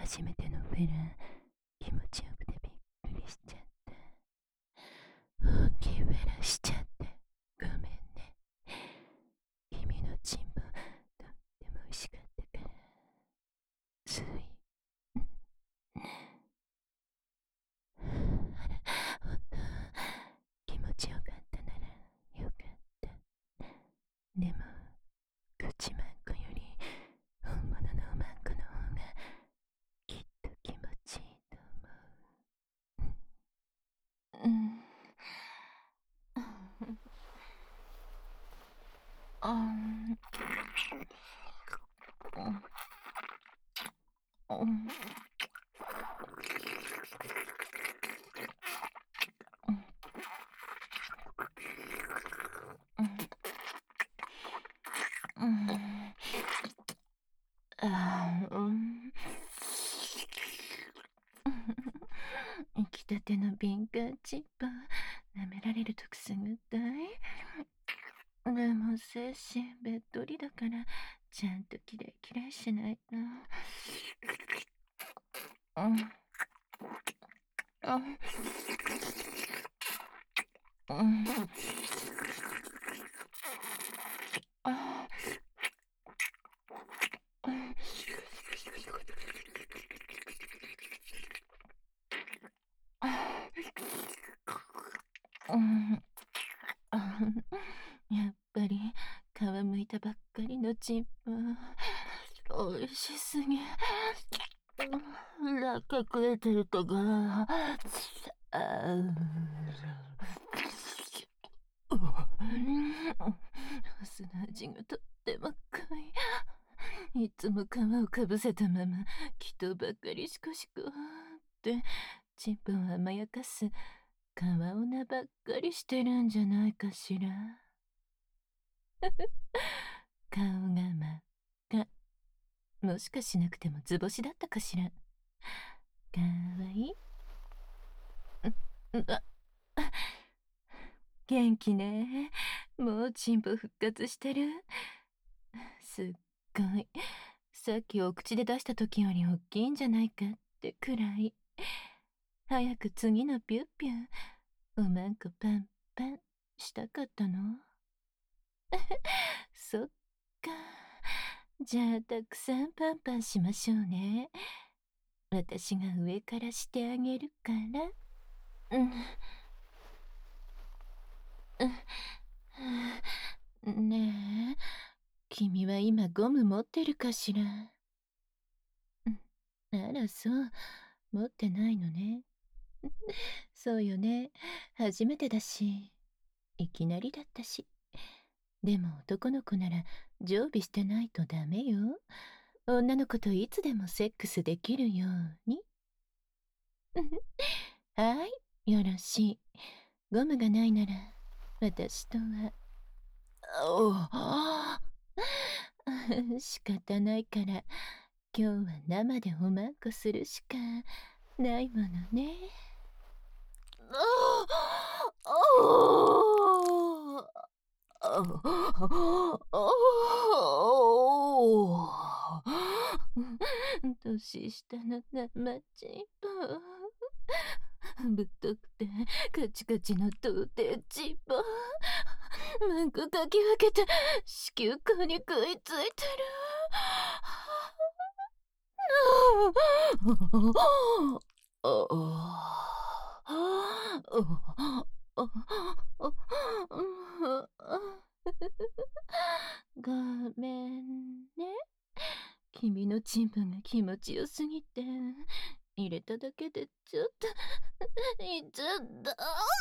初めてのフェラ気持ちよくてびっくりしちゃった。大きいフェラしちゃってごめんね。君のチンポとっても美味しかったから。ついあら、ほんと気持ちよかったならよかった。でも口まんこより本物のおまんこの方がきっと気持ちいいと思う。うん。あん。うん。うん。あー、うん。生きたての敏感チップ舐められるとくすぐったい。でも精神べっとりだからちゃんときれいきれいしないと。うん。うん。うん。あうん。うん。やっぱり皮むいたばっかりのチップおいしすぎ。裏隠れてるところ砂味がとっても濃い。いつも皮をかぶせたまま祈祷ばっかりしこしこってチンポを甘やかす皮女ばっかりしてるんじゃないかしら。顔が真っ赤。もしかしなくても図星だったかしら。かわいい。あ、元気ね。もうチンポ復活してる。すっごい。さっきお口で出した時より大きいんじゃないかってくらい。早く次のピュッピュ。おまんこパンパンしたかったの？そっか。じゃあたくさんパンパンしましょうね。私が上からしてあげるから。うん。ねえ、君は今ゴム持ってるかしら？あら、そう。持ってないのね。そうよね。初めてだし。いきなりだったし。でも男の子なら常備してないとダメよ。女の子といつでもセックスできるように。はい、よろしい。ゴムがないなら、私とは。おう仕方ないから、今日は生でおまんこするしかないものね。年下の生チンポ。ぶっとくてカチカチの童貞チンポ。マンコかき分けて子宮口に食いついてる。ごめんね。君のチンポが気持ちよすぎて、入れただけでちょっと、いっちゃった。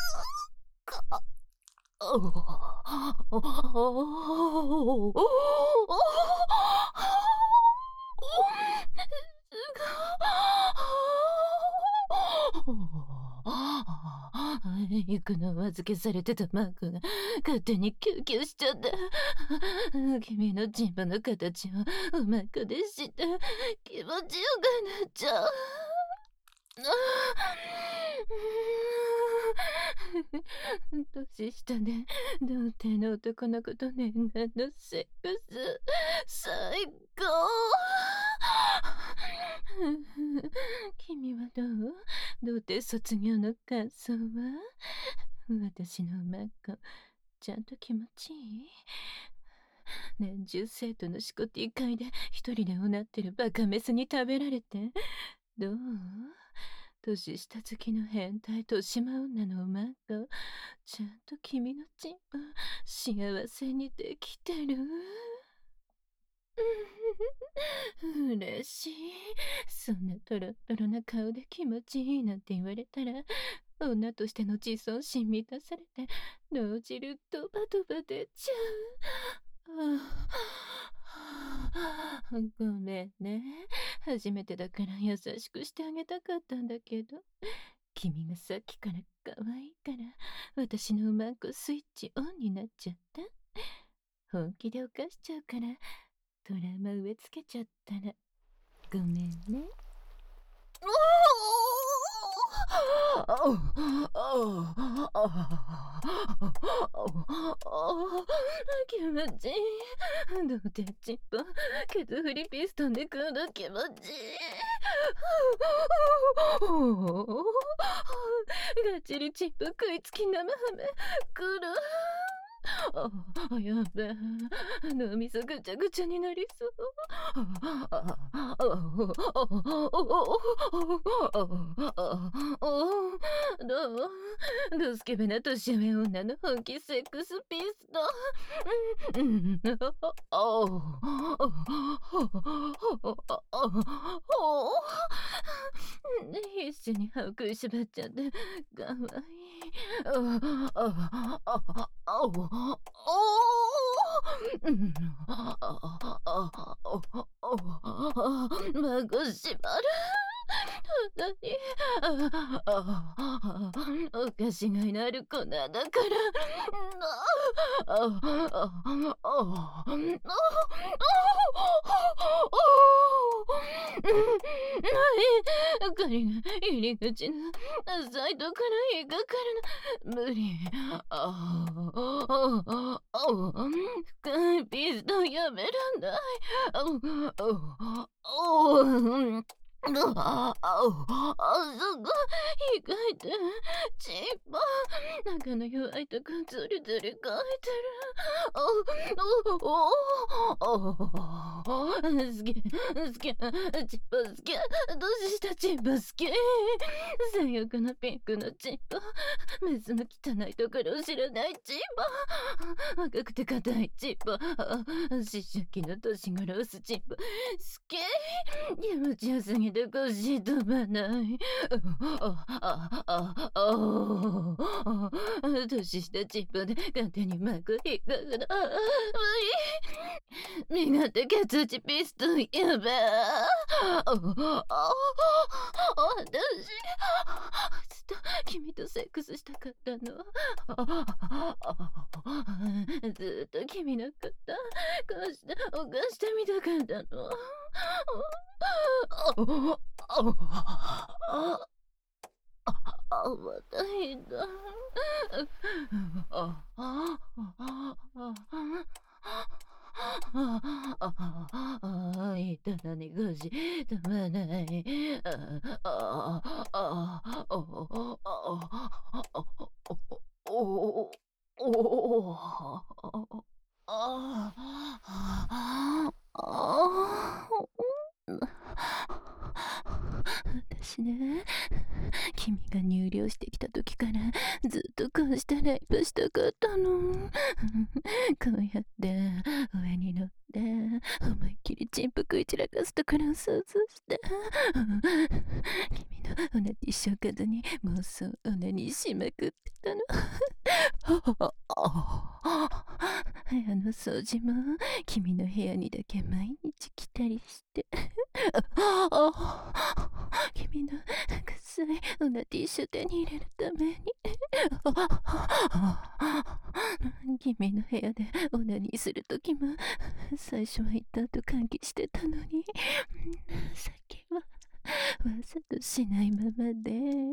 行くのを預けされてたマークが勝手に救急しちゃった。君のチンポの形をおまんこでして気持ちよくなっちゃう。 年下で童貞の男の子と念願のセックス最高。君はどう？童貞卒業の感想は？私のマッコちゃんと気持ちいい？年中生徒のシコティ会で一人でおなってるバカメスに食べられてどう？年下好きの変態と島女のマッコちゃんと君のチンポ幸せにできてる？嬉しい。そんなトロトロな顔で気持ちいいなんて言われたら女としての自尊心満たされて脳汁ドバドバ出ちゃう。ごめんね。初めてだから優しくしてあげたかったんだけど君がさっきから可愛いから私のマンコスイッチオンになっちゃった。本気で犯しちゃうからトラウマ植え付けちゃったらごめんね。気持ちいい。どうてチッポケツフリピストンで食うの気持ちいい。ガチリチッポ食いつき生ハメくる。やべえ、脳みそぐちゃぐちゃになりそう。どう？ドスケベな年上女の本気セックスピスト。必死に歯を食いしばっちゃってかわいい。孫しばる。おかしがいのある粉だからこれが入り口のサイドから引っかかるの無理。深いピストンやめらんない。そこ、意外と、チンポ、中の弱いとこずりずり書いてる。好き、好き、チンポ好き、年下チンポ好き。最悪のピンクのチンポ、メスの汚いところを知らないチンポ、若くて硬いチンポ、思春期の年頃をすチンポ、好き。気持ちよすぎて腰飛ばない。年下チンポで勝手にうまく引っかかる。無理。苦手ケツチピストンやべえ。私、ずっと君とセックスしたかったの。ずっと君のことこうして犯してみたかったの。またひどい。いたのに腰止まない。私ね、君が入寮してきた時からずっとこうしてライブしたかったの。こうやって上に乗って思いっきりチンポ食い散らかすところを想像して君のオナティッシュをかずに妄想オナにしまくってたの。部屋の掃除も君の部屋にだけ毎日来たりして君の臭いオナティッシュ手に入れるために君の部屋でオナニーするときも最初は行った後換気してたのに最近はわざとしないままで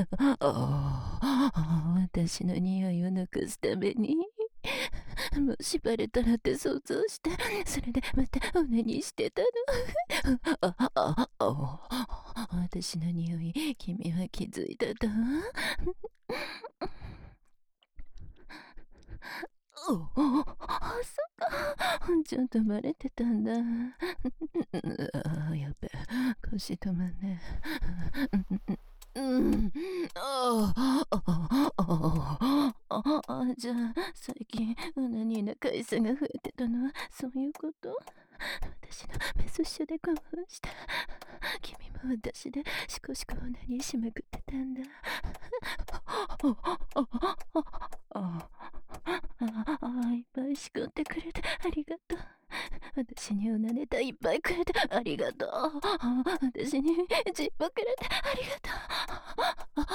私の匂いをなくすためにもしバレたらって想像して、それでまたオナニーしてたの。私の匂い君は気づいたと。そっか、ちょっとバレてたんだ。やべ、腰止まんね。じゃあ最近うなにな回数が増えてたのはそういうこと？私のメスッシュで興奮した。君も私でシコシコうなにしまくってたんだ。いっぱいしこってくれてありがとう。私にうなネタいっぱいくれてありがとう。私にジッポくれてありがとう。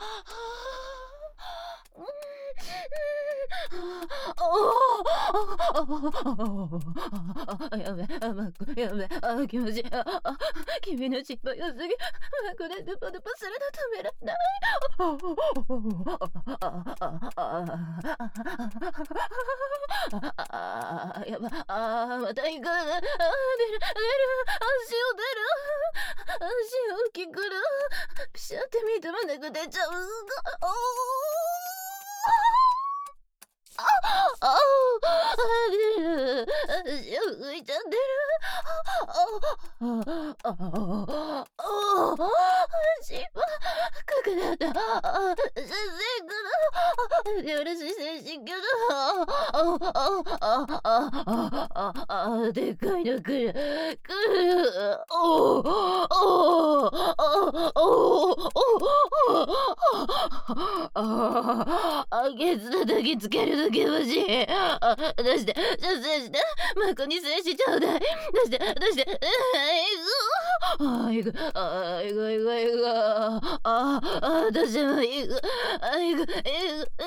やべ、やべ、気持ちいい。君の尻尾良すぎ。これドパドパするの止められない。やば、また行く。出る、足を出る。足をきくる。ピシャって認めなく出ちゃう。出る。足を浮いちゃってる。足はかくなった。先生からよろしい精神けど。でかいの来る。来る。ケツ叩きつけるの気持ちいい。出して、射精して、マコに精子ちょうだい。出して、出して、行く。行く、行く、行く。私も行く。行く、行く、行く。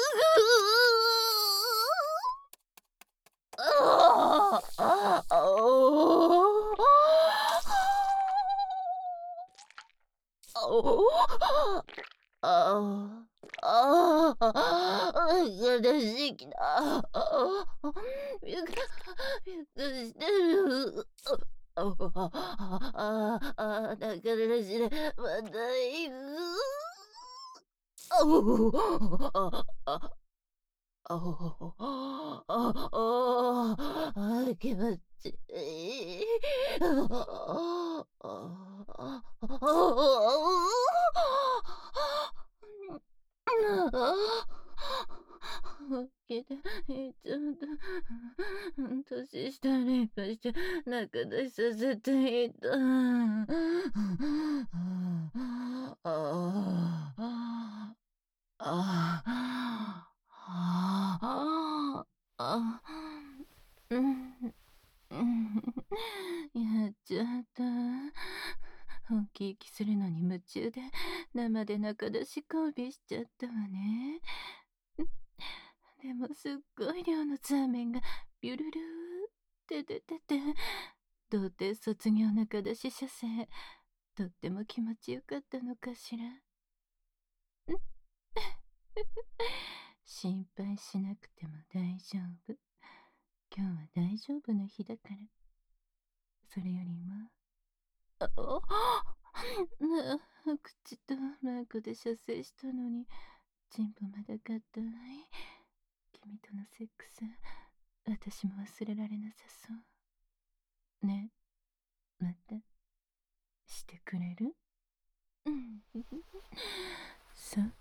悲しいきだ。びっくりしてる。だからしれ、また行く。気持ちいい。起きて、ちょっと、年下連覇して仲出しさせていた。うん、やっちゃった。本気息するのに夢中で生で中出し交尾しちゃったわね。でもすっごい量のザーメンがビュルルーって出てて、童貞卒業中出し射精、とっても気持ちよかったのかしら。心配しなくても大丈夫。今日は大丈夫な日だから。それよりも、口とマークで射精したのに、チンポまだかったわい。君とのセックス、私も忘れられなさそう。ね、また、してくれる？そう。